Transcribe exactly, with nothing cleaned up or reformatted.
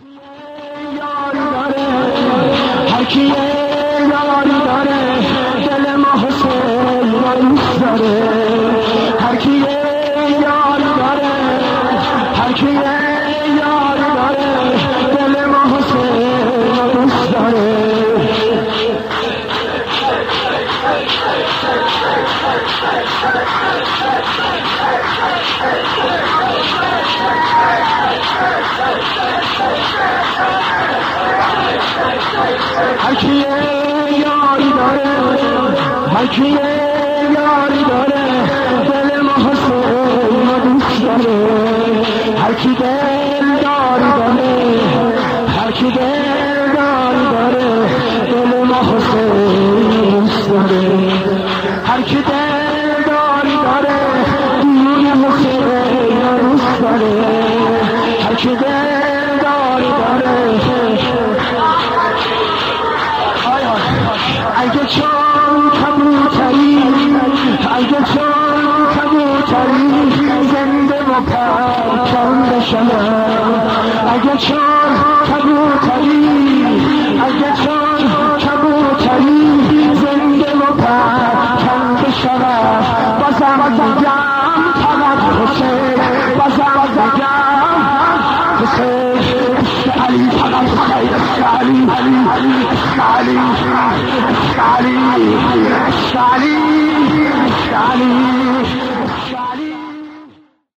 یاری داره هر کی یاری داره دل ما حسین رو دوست داره هر کی یاری داره هر کی یاری داره دل ما حسین رو دوست داره هر کی یاری داره هر کی یاری داره دل ما حسین رو دوست داره هر کی دل داری داره هر کی دل داری داره دل ما حسین رو دوست داره هر کی دل داری داره دیوی حسین رو دوست داره هر کی دل داری داره اگه چون کبوتری اگه چون کبوتری زنده و پرچم بشنم اگه چون کبوتری اگه چون کبوتری زنده و پرچم بشنم بازم بگم فقط حسین بازم بگم حسین عشق علی فقط فقط عشق علی عشق علی عشق علی عشق علی عشق علی